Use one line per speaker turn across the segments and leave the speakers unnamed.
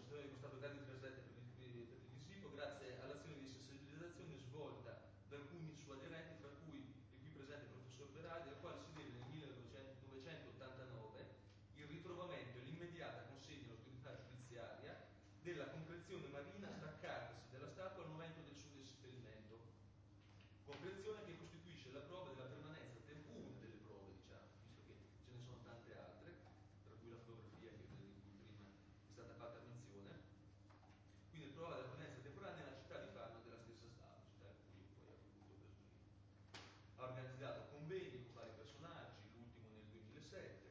società dello Stato gradi trasdetti per il disipo grazie all'azione di sensibilizzazione svolta da alcuni suoi aderenti, tra cui il qui presente il professor Berardi, al quale si deve nel 1989 il ritrovamento e l'immediata consegna all'autorità giudiziaria della concrezione marina staccatasi dalla statua al momento del suo esperimento. Concrezione che costituisce la prova della permanenza, una delle prove, diciamo, visto che ce ne sono tante altre, tra cui la fotografia di cui prima è stata fatta menzione. Quindi prova della permanenza temporanea nella città di Fano della stessa statua, città in cui poi ha avuto preso. Ha organizzato convegni con vari personaggi, l'ultimo nel 2007.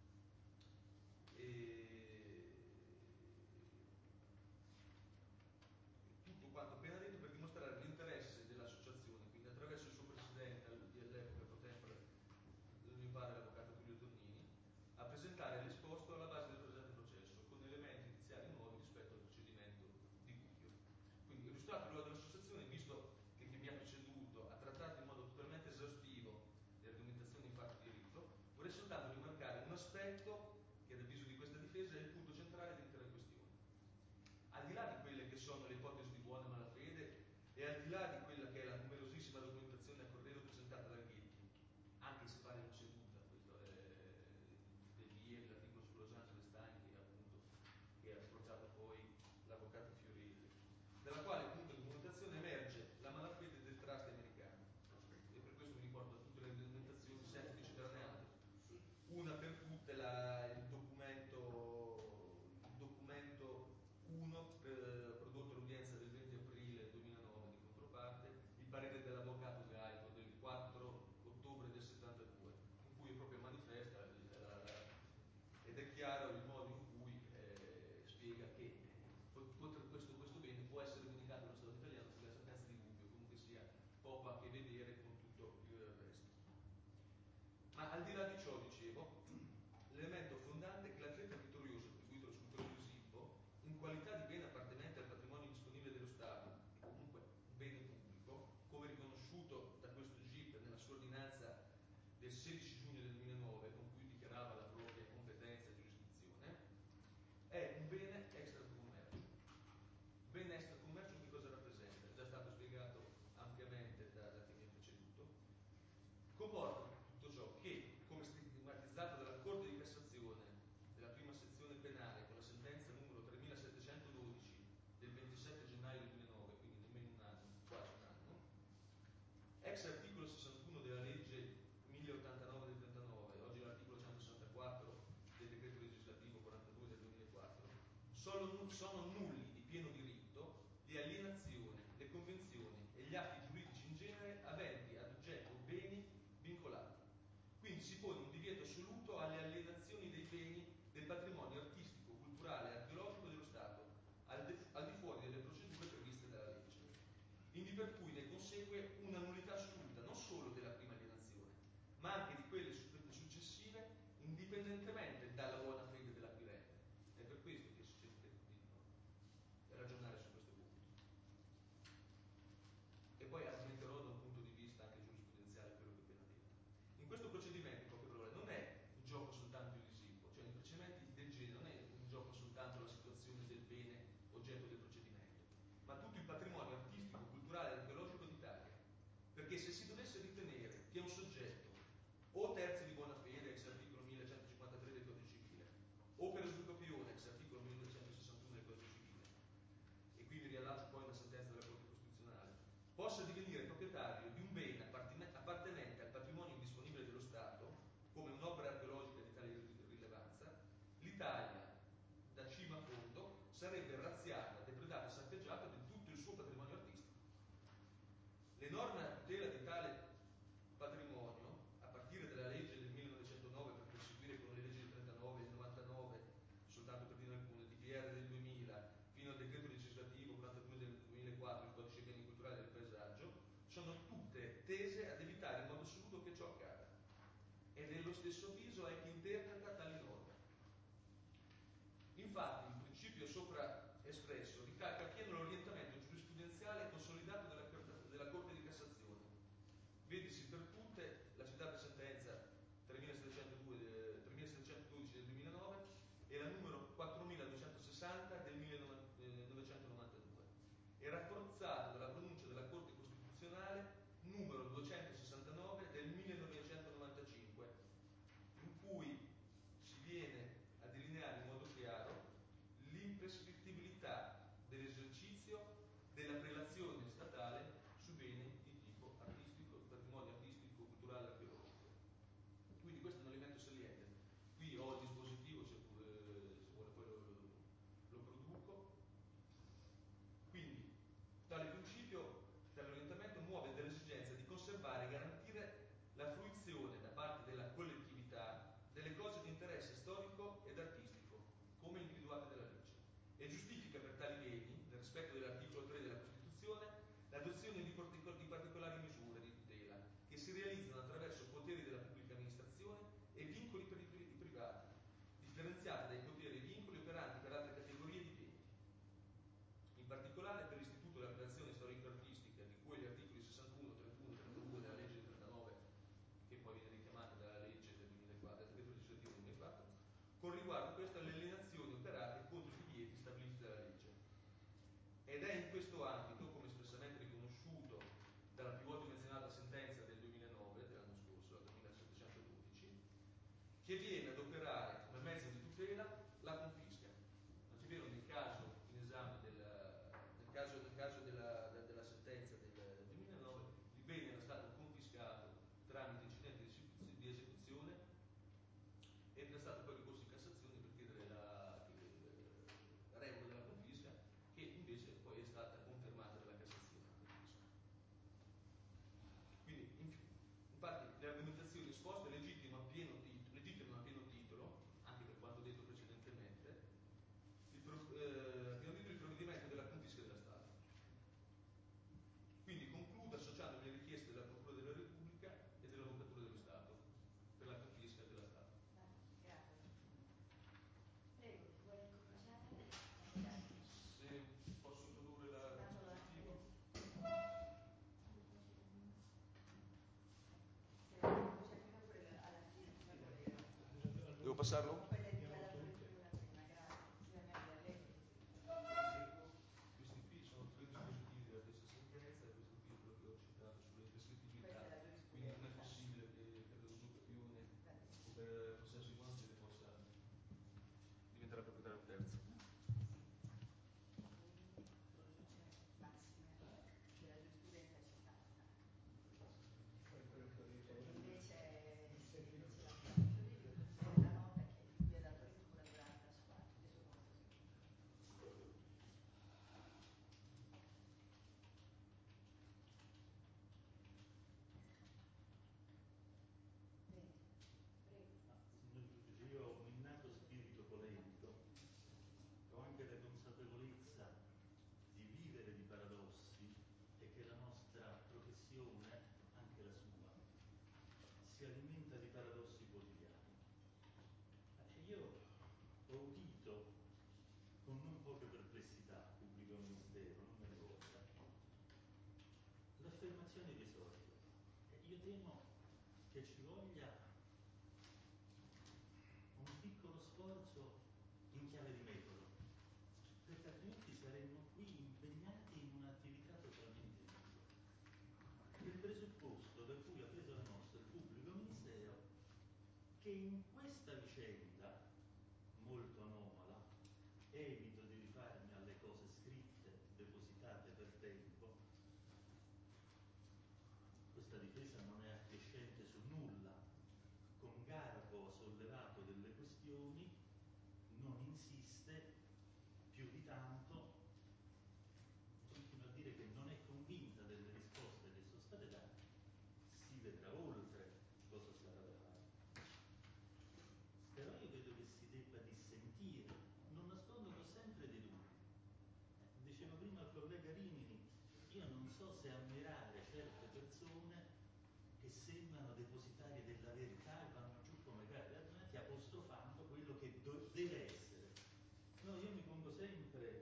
Tutto quanto appena detto per dimostrare l'interesse dell'associazione, quindi attraverso il suo presidente all'epoca pro tempore, mio padre l'avvocato Giulio Tonnini, a presentare l'esposto alla base del presente processo con elementi iniziali nuovi rispetto al procedimento di Gubbio. Quindi illustrato il ruolo dell'associazione, visto che chi mi ha preceduto ha trattato in modo totalmente esaustivo le argomentazioni in fatto di diritto, vorrei soltanto rimarcare un aspetto che ad avviso di questa difesa è il punto centrale dell'intera questione. Al di là di quelle che sono le ipotesi di buona malafede e al di là di quella che è la numerosissima documentazione a corredo presentata dal Ghetti, anche se pare una seduta, questo è di ieri, l'articolo su Los Angeles Times che ha approcciato poi l'avvocato Fiorilli, dalla quale appunto in documentazione emerge la malafede del trust americano, e per questo mi ricordo tutte le documentazioni senza di citarne altre. Una per tutte il documento 1 prodotto all'udienza del 20 aprile 2009 di controparte, il parere dell'avvocato Gaito del 4 ottobre del 72, in cui proprio manifesta ed è chiaro il modo in cui spiega che questo bene può essere vendicato dallo Stato italiano sulla sentenza di Gubbio, comunque sia poco a che vedere con tutto il resto. Ma al di là di ciò, dicevo, l'elemento fondante è che l'atleta vittorioso attribuito sul Visibbo, in qualità di bene appartenente al patrimonio disponibile dello Stato, e comunque un bene pubblico, come riconosciuto da questo GIP nella sua ordinanza del 16 giugno del 2009, con cui dichiarava la propria competenza e giurisdizione, è un bene extracommercio. Bene extracommercio che cosa rappresenta? È già stato spiegato ampiamente da chi mi ha preceduto. Comporta tutto ciò che, come stigmatizzato dalla Corte di Cassazione della prima sezione penale con la sentenza numero 3712 del 27 gennaio 2009, quindi nemmeno un anno, quasi un anno, ex articolo 61 della legge 1089 del 39, oggi l'articolo 164 del decreto legislativo 42 del 2004, sono nulli di pieno diritto le alienazioni, le convenzioni e gli atti giuridici in genere aventi ad oggetto beni vincolati. Quindi si pone un divieto assoluto alle alienazioni dei beni del patrimonio artistico, culturale e archeologico dello Stato al di fuori delle procedure previste dalla legge. Quindi per cui ne consegue una nullità assoluta non solo della prima alienazione, ma anche di quelle successive, indipendentemente dalla buona fede dell'acquirente. È per questo che si cerca di ragionare su questo punto. E poi argomenterò da un punto di vista anche giurisprudenziale quello che ho appena detto. In questo procedimento, in poche parole, non è in gioco soltanto il risiduo, cioè in procedimenti del genere non è in gioco soltanto la situazione del bene oggetto del procedimento, ma tutto il patrimonio artistico, culturale e archeologico d'Italia. Perché se si dovesse ritenere che un soggetto o terzi di buona fede, ex articolo 1153 del Codice Civile, o per usurpazione, ex articolo 1261 del Codice Civile, e qui mi riallaccio poi a una sentenza della Corte Costituzionale, possa divenire proprietario di un bene appartenente al patrimonio disponibile dello Stato, come un'opera archeologica di tale rilevanza, l'Italia, da cima a fondo, sarebbe razziata, depredata e saccheggiata di tutto il suo patrimonio artistico. Le norme a tutela di tale patrimonio, a partire dalla legge del 1909 per proseguire con le leggi del 39 e del 99, soltanto per dire alcune, di PR del 2000, fino al decreto legislativo 42 del 2004, il codice beni culturali del paesaggio, sono tutte tese ad evitare in modo assoluto che ciò accada. E nello stesso avviso è chi interpreta tali norme. Infatti, il principio sopra espresso ricalca appieno l'orientamento giurisprudenziale consolidato della Corte di Cassazione. Vedisi per tutte la citata sentenza 3712 del 2009 e la numero 4260 del 1999. conservare e garantire la fruizione da parte della collettività delle cose di interesse storico ed artistico, come individuate dalla legge, e giustifica per tali beni, nel rispetto dell'articolo 3 della Costituzione, l'adozione di particolari misure di tutela che si realizzano attraverso poteri della pubblica amministrazione e vincoli per i privati, differenziati dai poteri e vincoli operanti per altre categorie di beni. In particolare per l'Istituto della Creazione Storico-Artistica, di cui gli articoli 61, 31 e 32 della legge del 39, che poi viene richiamata dalla legge del 2004, del decreto legislativo del 2004, con riguardo a queste alle alienazioni operate contro i divieti stabiliti dalla legge. Ed è in questo ambito, come espressamente riconosciuto dalla più volte menzionata sentenza del 2009, dell'anno scorso, la 2712, che viene ad operare come mezzo di tutela la confisca. Tant'è vero nel caso in esame nel caso della sentenza del 2009, il bene era stato confiscato tramite incidente di esecuzione ed è stato poi ricorso in Cassazione per chiedere la revoca della confisca, che invece poi è stata confermata dalla Cassazione. Quindi, infatti, le argomentazioni esposte legittimano a pieno titolo, anche per quanto detto precedentemente, il provvedimento della confisca della Stato. Quindi concludo associando le richieste della Procura della Repubblica e dell'Avvocatura dello Stato per la confisca della Stato.
Grazie. Prego, vuole cominciare?
Se posso introdurre la dispositivo.
Se c'è prima quella alla fine, come voleva.
Devo passarlo?
Poi lei ha dato una prima, grazie. Sia meglio a lei.
Questi qui sono tre dispositivi della stessa sentenza, e questo qui è quello che ho citato sulle prescrittività, quindi non è possibile che per l'usurpazione o per possesso di possa diventare proprietario terzo.
Produce massima della giurisprudenza ci sta. Invece l'approccio della nota che lui ha dato lettura durante la sua conversazione. Bene, prego.
Signor giudice, io ho un innato spirito polemico, ho anche la consapevolezza di vivere di paradossi e che la nostra professione, anche la sua, si alimenta di paradossi quotidiani. Io ho udito con non poche perplessità, pubblico ministero, non me ne voglia, l'affermazione di esordio. Io temo che ci voglia un piccolo sforzo in chiave di metodo, perché altrimenti saremmo qui impegnati in un'attività totalmente inutile. Il presupposto da cui ha preso la mossa il pubblico ministero che in questa vicenda molto anomala, evito di rifarmi alle cose scritte, depositate per tempo, questa difesa non è acquiescente su nulla, con garbo ha sollevato delle questioni, non insiste più di tanto, continua a dire che non è convinta delle risposte che sono state date, si vedrà oltre cosa sarà da fare. Però io vedo che si debba dissentire, non nascondo che ho sempre dei dubbi. Diceva prima il collega Rimini, io non so se ammirare certe persone che sembrano depositari della verità e vanno giù come carri armati apostrofando quello che deve essere. No, io mi pongo sempre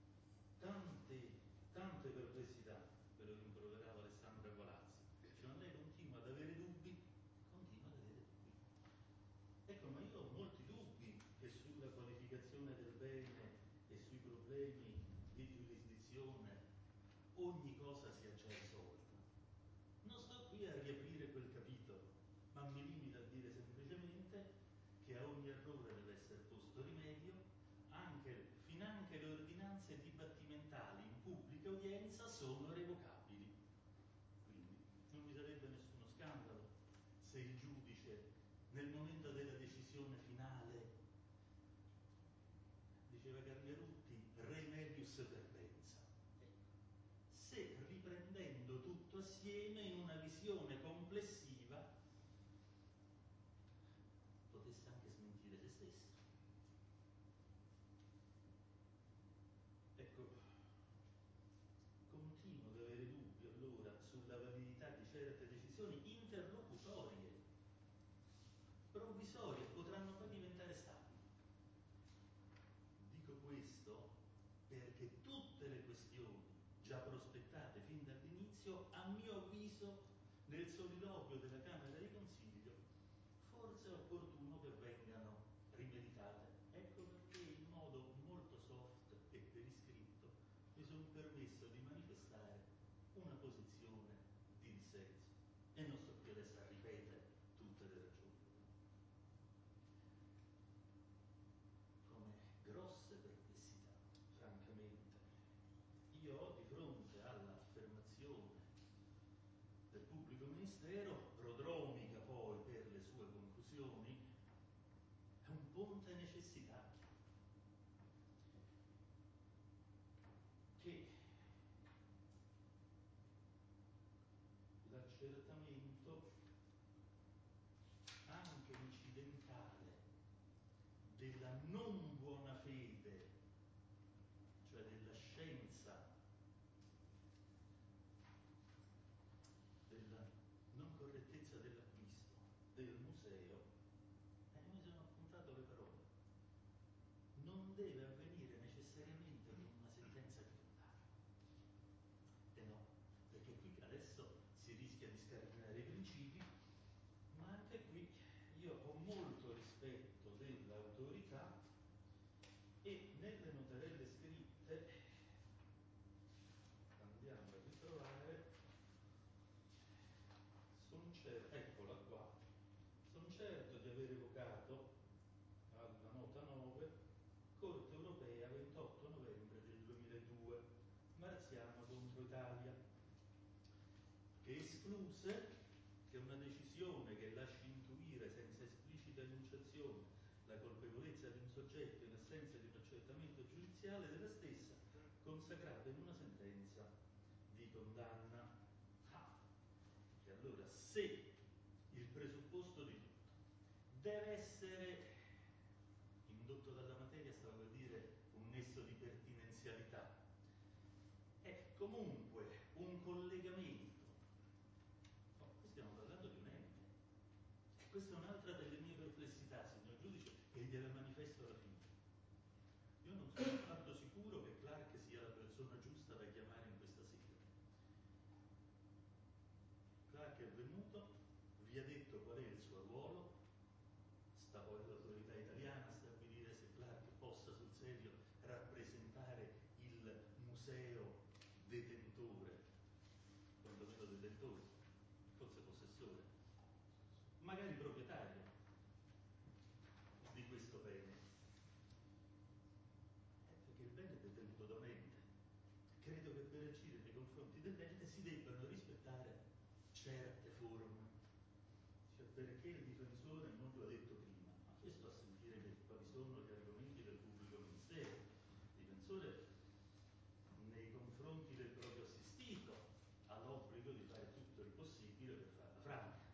tante perplessità, quello che improverava Alessandra Colazzi. Cioè, lei continua ad avere dubbi, continua ad avere dubbi. Ecco, ma io ho molti dubbi che sulla qualificazione del bene e sui problemi di giurisdizione ogni cosa sia già risolta. Non sto qui a riaprire quel capitolo, ma mi limito a dire semplicemente che a ogni errore deve essere posto rimedio, finanche le ordinanze dibattimentali in pubblica udienza sono revocabili. Quindi non vi sarebbe nessuno scandalo se il giudice nel momento della decisione finale, diceva Carnerutti, re melius perpensa. Se riprendendo tutto tutto assieme in una visione complessiva potesse anche smentire se stessa. Ecco, continuo ad avere dubbi allora sulla validità di certe decisioni interlocutorie, provvisorie, potranno poi diventare stabili. Dico questo perché tutte le questioni già prospettate fin dall'inizio, a mio avviso, nel soliloquio della Camera di Consiglio, forse è opportuno che vengano rimeditate. Ecco perché in modo molto soft e per iscritto mi sono permesso di manifestare una posizione di dissenso e non sto qui adesso a ripetere tutte le ragioni. Come grosse perplessità, francamente, io ho di fronte all'affermazione del pubblico ministero, prodromica poi per le sue conclusioni, è un ponte necessità che l'accertamento anche incidentale della non buona fede, cioè della scienza della non correttezza dell'acquisto del museo, mi sono appuntato le parole, non deve avvenire necessariamente con una sentenza di condanna. E no, perché qui adesso si rischia di scardinare i principi, ma anche qui io ho molto rispetto dell'autorità e nelle noterelle scritte andiamo a ritrovare, eccola qua, sono certo di aver evocato alla nota 9, Corte Europea 28 novembre del 2002, Marziano contro Italia, che escluse che una decisione che lasci intuire senza esplicita enunciazione la colpevolezza di un soggetto in assenza di un accertamento giudiziale della stessa consacrata in una sentenza di condanna. E allora, se il presupposto di tutto deve essere indotto dalla materia, stavo per dire un nesso di pertinenzialità, è comunque un collegamento. Qui stiamo parlando di un ente. E questa è un'altra delle mie perplessità, signor giudice, e gliela manifesto alla fine. Io non sono affatto sicuro che Clark sia la persona giusta da chiamare in questa sede. Clark è venuto, vi ha detto qual è il suo ruolo, sta poi all'autorità italiana a stabilire se Clark possa sul serio rappresentare il museo detentore, quantomeno detentore, forse possessore, magari proprietario di questo bene. Perché il bene è detenuto da un ente. Credo che per agire nei confronti dell'ente si debbano rispettare certe forme. Cioè, perché il difensore non lo ha detto prima? Ha chiesto a sentire quali sono gli argomenti del pubblico ministero. Il difensore, nei confronti del proprio assistito, ha l'obbligo di fare tutto il possibile per farla franca.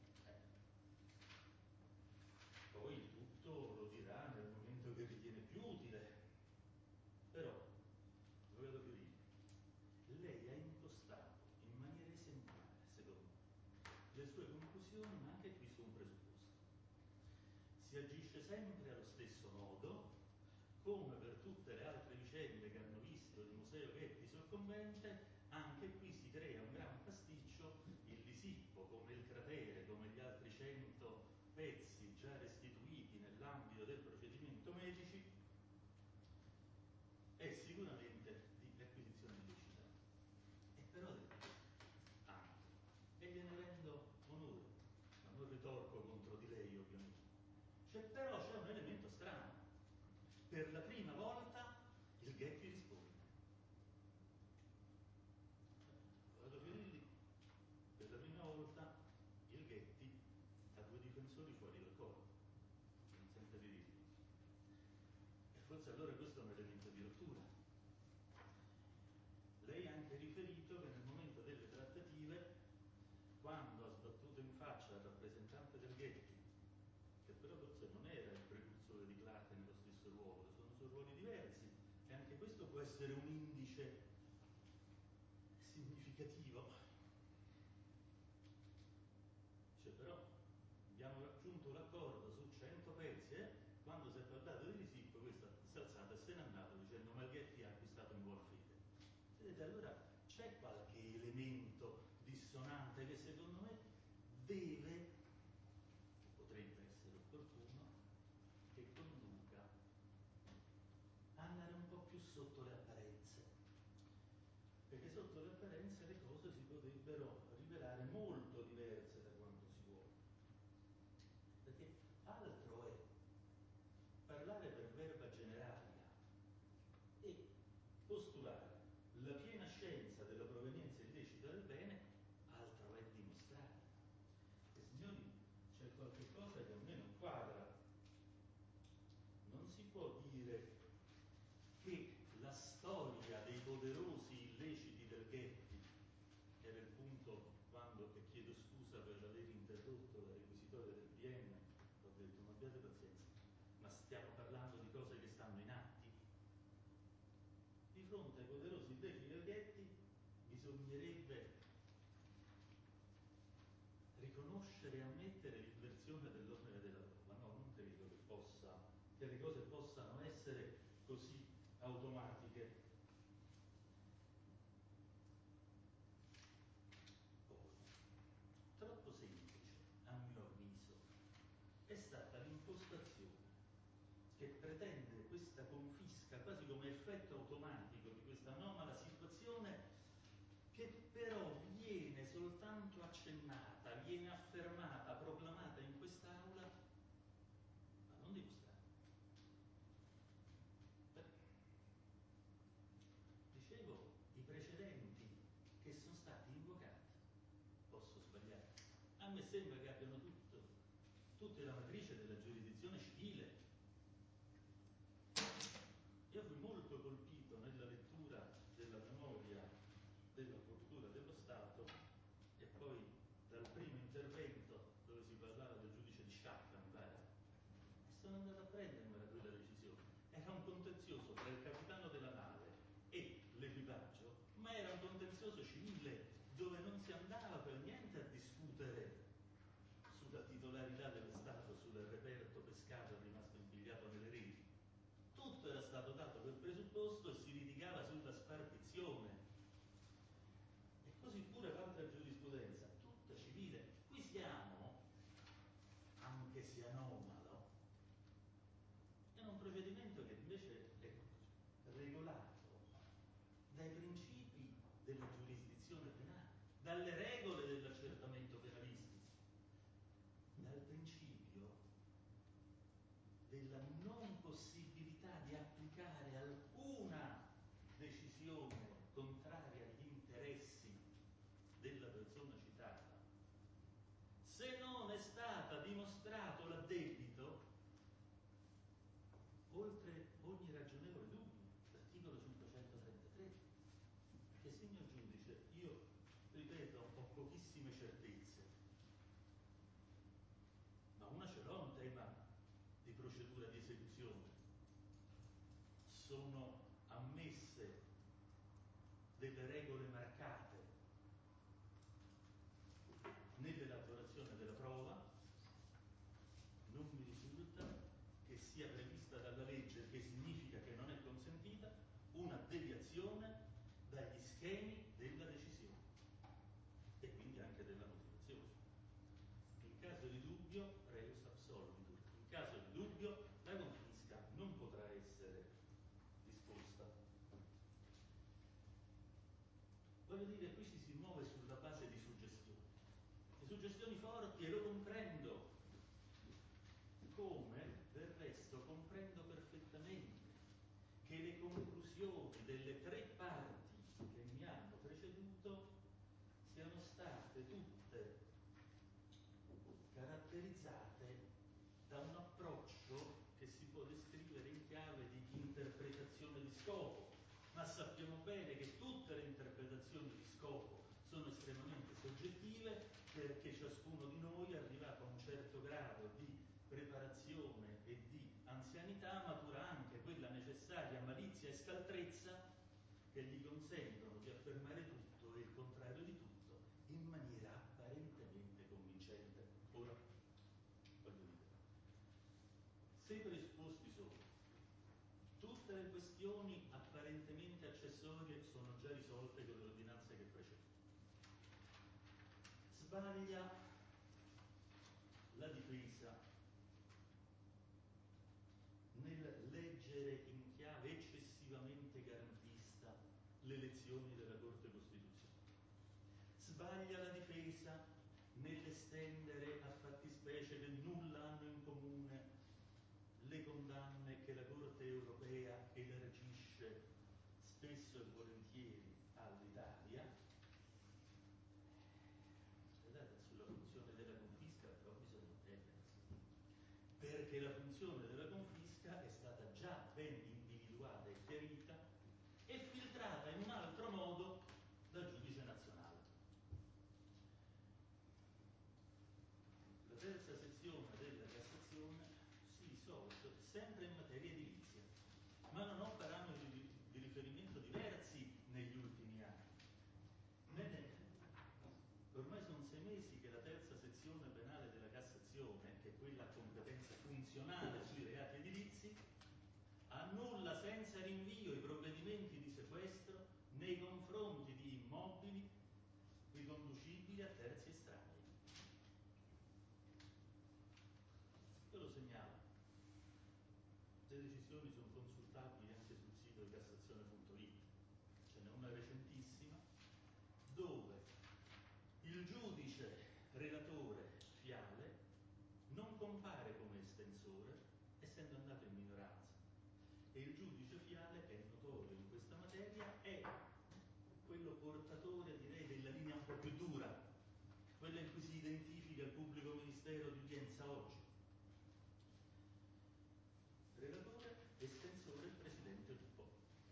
Poi il tutto lo dirà nel momento che ritiene più utile. Però, lo vedo più lì, lei ha impostato in maniera esemplare, secondo me, le sue conclusioni, ma anche qui su un presupposto. Si agisce sempre allo stesso modo, come per tutte le altre vicende che hanno visto il Museo Getty soccombente, anche qui si crea un gran pasticcio, il Lisippo, come il cratere, come gli altri 100 pezzi già restituiti nell'ambito del procedimento Medici, è sicuramente di acquisizione illecita. E però anche, e gliene rendo onore, ma non ritorco contro di lei ovviamente. Però c'è un elemento strano. Per la prima volta il Getty risponde. Vado finire lì. Per la prima volta il Getty ha due difensori fuori dal corpo, non sempre diritti. E forse allora questo è un elemento di rottura. Lei ha anche riferito che nel momento delle trattative ruoli diversi, e anche questo può essere un indice significativo. Cioè, però abbiamo raggiunto l'accordo su 100 pezzi, quando si è parlato di risicco questa si è alzata e se n'è andato dicendo Malghetti ha acquistato in buona fede. Vedete, allora c'è qualche elemento dissonante che secondo me deve, potrebbe essere opportuno, che conduca a andare un po' più sotto le apparenze, perché sotto le apparenze le cose si potrebbero rivelare molto diverse da quanto si vuole, perché altro è parlare per verba generalia e postulare la piena scienza della provenienza illecita del bene, altro è dimostrare. E signori, c'è qualche cosa che a me non quadra. Non si può dire che la storia dei poderosi illeciti del Getty, che era il punto quando, e chiedo scusa per aver interrotto la requisitoria del PM, ho detto ma abbiate pazienza, ma stiamo parlando di cose che stanno in atti. Di fronte ai poderosi illeciti del Getty bisognerebbe riconoscere e ammettere l'inversione dell'ordine della prova. No, non credo che le cose possano essere così automatiche. Poi, troppo semplice, a mio avviso, è stata l'impostazione che pretende questa confisca quasi come effetto automatico di questa anomala situazione, che però viene soltanto accennata, viene affermata, proclamata in quest'Aula, ma non dimostrata. Dicevo, i precedenti che sono stati invocati, posso sbagliare, a me sembra che abbiano tutte la matrice della giurisdizione civile. Io fui molto colpito nella lettura della memoria della Procura dello Stato e poi dal primo intervento dove si parlava del giudice di Sciacca, mi pare, e sono andato a prendermela quella decisione. Era un contenzioso tra il capitano della nave e l'equipaggio, ma era un contenzioso civile dove non si andava per niente a discutere sulla titolarità dello Stato, sul reperto pescato rimasto impigliato nelle reti. Tutto era stato dato per presupposto e si litigava sulla spartizione. E così pure l'altra giurisprudenza, tutta civile. Qui siamo, anche se anomalo, in un procedimento che invece è regolato dai principi della giurisdizione penale, dalle regole dell'accertamento penalistico, dal principio della non possibilità di applicare alcuna decisione contraria agli interessi della persona citata se non è stata dimostrato l'addebito oltre ogni ragionevole dubbio, l'articolo 533, che signor giudice, io ripeto, ho pochissime certezze, ma una ce l'ho in tema di procedura di esecuzione. Sono ammesse delle regole marcate nell'elaborazione della prova, non mi risulta che sia prevista dalla legge, che significa che non è consentita, una deviazione dagli schemi della decisione e quindi anche della motivazione. In caso di dubbio, reus absolvitur. In caso di dubbio, la confisca non potrà essere disposta. Voglio dire, qui ci si muove sulla base di suggestioni. Le suggestioni forti, e lo comprendo, come del resto comprendo perfettamente che le conclusioni delle tre parti che mi hanno preceduto siano state tutte caratterizzate da un approccio che si può descrivere in chiave di interpretazione di scopo, ma sappiamo bene che tutte le interpretazioni di scopo sono estremamente soggettive, perché ciascuno di noi, arrivato a un certo grado di preparazione e di anzianità, matura anche quella necessaria necessaria malizia e scaltrezza che gli consentono di affermare tutto e il contrario di tutto in maniera apparentemente convincente. Ora, voglio dire, se i presupposti sono tutte le questioni apparentemente accessorie sono già risolte con le ordinanze che precedono, sbaglia la difesa nel leggere in chiave eccessivamente garantista le lezioni della Corte Costituzionale, sbaglia la difesa nell'estendere a fattispecie che nulla hanno in comune le condanne che la Corte europea elargisce spesso e volentieri all'Italia. Guardate, sulla funzione della confisca però bisogna intendersi, perché la funzione della confisca è stata già ben individuata e chiarita e filtrata in un altro modo dal giudice nazionale. La terza sezione della Cassazione si risolve sempre in materia edilizia, ma non ho parametri di riferimento diversi negli ultimi anni. Bene, ormai sono 6 mesi che la terza sezione penale della Cassazione, che è quella a competenza funzionale sui reati edilizi, annulla senza rinvio i provvedimenti di sequestro nei confronti di immobili riconducibili a terzi estranei. Io lo segnalo, le decisioni sono consultabili anche sul sito di Cassazione.it, ce n'è una recentissima dove il giudice relatore Fiale non compare come estensore essendo andato in minoranza, e il giudice Fiale, che è notorio in questa materia, è quello portatore, direi, della linea un po' più dura, quella in cui si identifica il pubblico ministero di udienza oggi. Relatore, estensore, il presidente Lupo.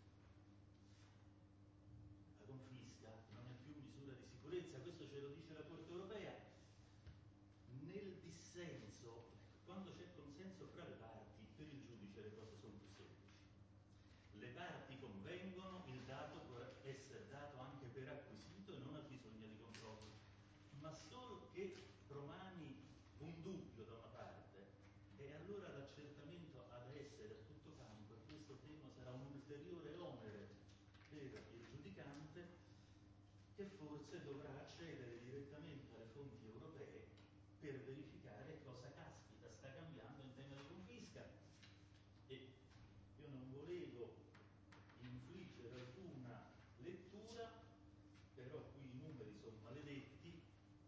La confisca non è più misura di sicurezza, questo ce lo dice la Corte Europea. Nel dissenso, quando c'è consenso fra le parti, per il giudice le cose sono più semplici. Le parti convengono, il dato può essere dato anche per acquisito e non ha bisogno di controllo, ma solo che promani un dubbio da una parte, e allora l'accertamento ha da essere a tutto campo, e questo tema sarà un ulteriore onere per il giudicante, che forse dovrà accedere direttamente alle fonti europee per verificare cosa caspita sta cambiando in tema di confisca. E io non volevo infliggere alcuna lettura, però qui i numeri sono maledetti,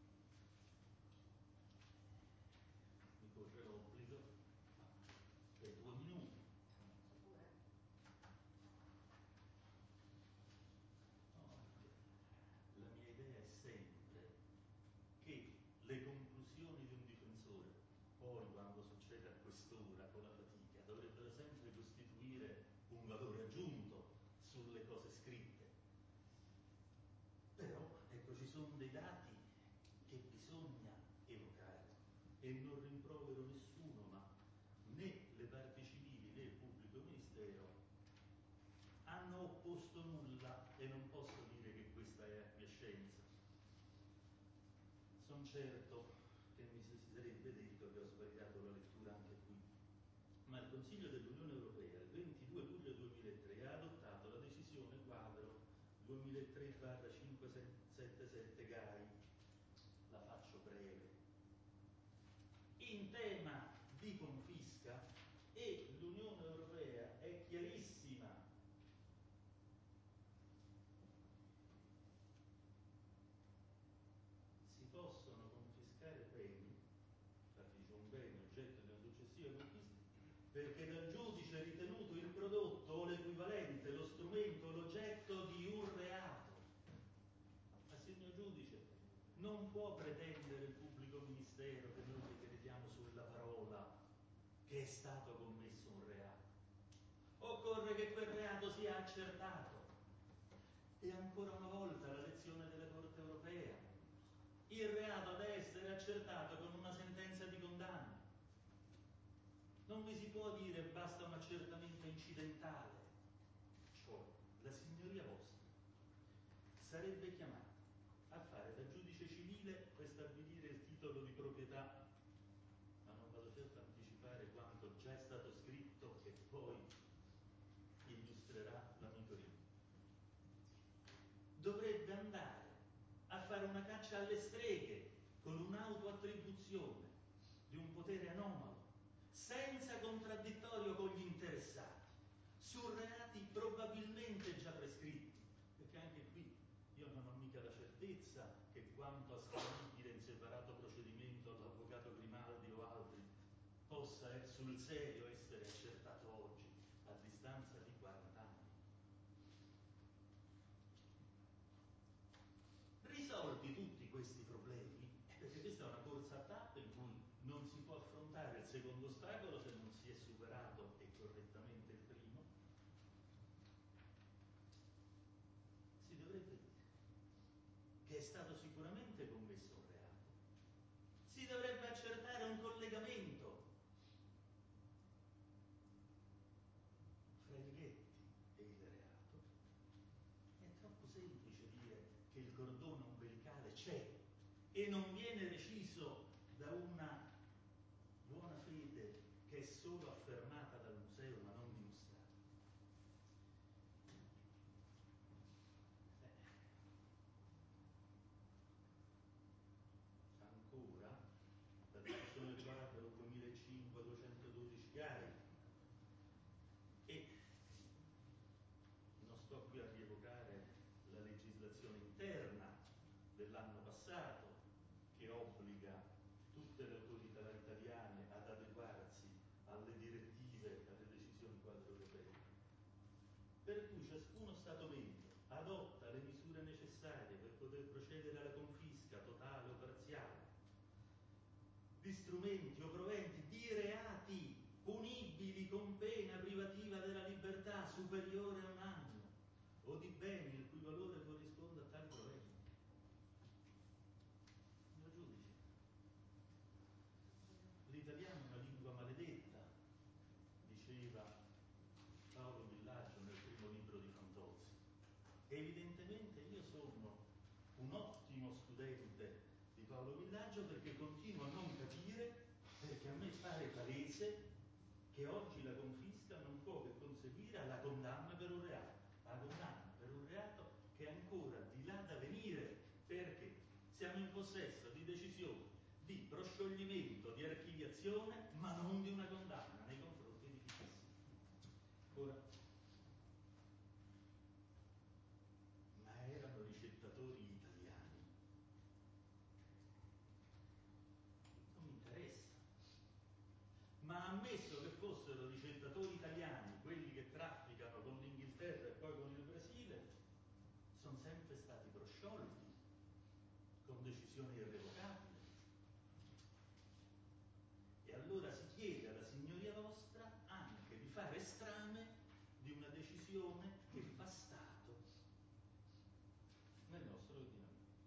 mi corre l'obbligo, per 2 minuti. No, la mia idea è sempre che le conclusioni di un difensore, poi quando succede a quest'ora con la fatica, dovrebbero sempre costituire un valore aggiunto sulle cose scritte. Però, ecco, ci sono dei dati che bisogna evocare, e non rimprovero nessuno, ma né le parti civili né il pubblico ministero hanno opposto nulla, e non posso dire che questa è acquiescenza. Sono certo che mi si sarebbe detto che ho sbagliato la lettura anche qui, ma il Consiglio dell'Unione Europea il 22 luglio 2003 ha adottato la decisione quadro 2003/577 GAI, la faccio breve, in tema di confisca, e l'Unione Europea è chiarissima. Si possono confiscare beni, infatti c'è un bene oggetto di una successiva confisca, perché dal giudice è ritenuto il prodotto o l'equivalente, lo strumento, l'oggetto di un reato. Ma signor giudice, non può pretendere il pubblico ministero che noi gli crediamo sulla parola che è stato commesso un reato. Occorre che quel reato sia accertato. E ancora una volta la lezione della Corte Europea: il reato deve essere accertato con una sentenza di condanna. Non vi si può dire basta un accertamento incidentale, cioè la signoria vostra sarebbe chiamata a fare da giudice civile per stabilire il titolo di proprietà, ma non vado certo a anticipare quanto già è stato scritto e poi illustrerà l'amico Rimini. Dovrebbe andare a fare una caccia alle streghe con un'autoattribuzione di un potere anomalo, senza contraddittorio con gli interessati, su reati probabilmente già prescritti, perché anche qui io non ho mica la certezza che quanto ascrivibile in separato procedimento all'avvocato Grimaldi o altri possa sul serio essere accertato oggi, a distanza di 40 anni. Risolti tutti questi problemi, perché questa è una corsa a tappe in cui non si può affrontare il secondo ostacolo se non si è superato e correttamente il primo, si dovrebbe dire che è stato sicuramente commesso un reato, si dovrebbe accertare un collegamento fra i Ghetti e il reato. È troppo semplice dire che il cordone ombelicale c'è e non viene deciso da una buona fede che è solo affermata dal museo ma non dimostrata. Ancora, la decisione riguarda il 2005-212 Gari e non sto qui a rievocare la legislazione interna dell'anno passato che obbliga tutte le autorità italiane ad adeguarsi alle direttive e alle decisioni quadro europee, per cui ciascuno Stato membro adotta le misure necessarie per poter procedere alla confisca totale o parziale di strumenti o proventi di reati punibili con pena privativa della libertà superiore a 1 anno o di beni il cui valore corrisponda a tali proventi. Signor giudice, l'italiano è una lingua maledetta, diceva Paolo Villaggio nel primo libro di Fantozzi. Evidentemente io sono un ottimo studente di Paolo Villaggio perché continuo a non capire, perché a me pare palese che oggi la confisca non può che conseguire alla condanna per un reato, alla condanna per un reato che è ancora di là da venire, perché siamo in possesso di decisioni di proscioglimento, di archiviazione, ma non di una condanna nei confronti di chi sia. Ora, ma erano ricettatori italiani? Non mi interessa. Ma ammesso che fossero ricettatori italiani, quelli che trafficano con l'Inghilterra e poi con il Brasile, sono sempre stati prosciolti con decisione irrevocabile. E allora si chiede alla signoria vostra anche di fare strame di una decisione che fa Stato nel nostro ordinamento.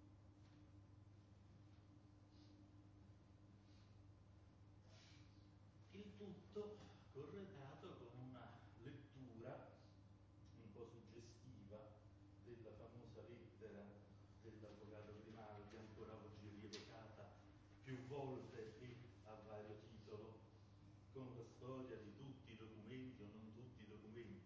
Il tutto corredato con una lettura un po' suggestiva della famosa lettera dell'avvocato Grimaldi, ancora oggi rievocata più volte e a vario titolo, con la storia di tutti i documenti o non tutti i documenti.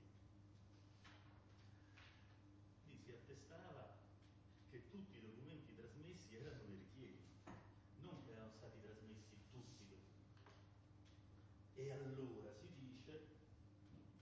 Lì si attestava che tutti i documenti trasmessi erano veritieri, non che erano stati trasmessi tutti i documenti. E allora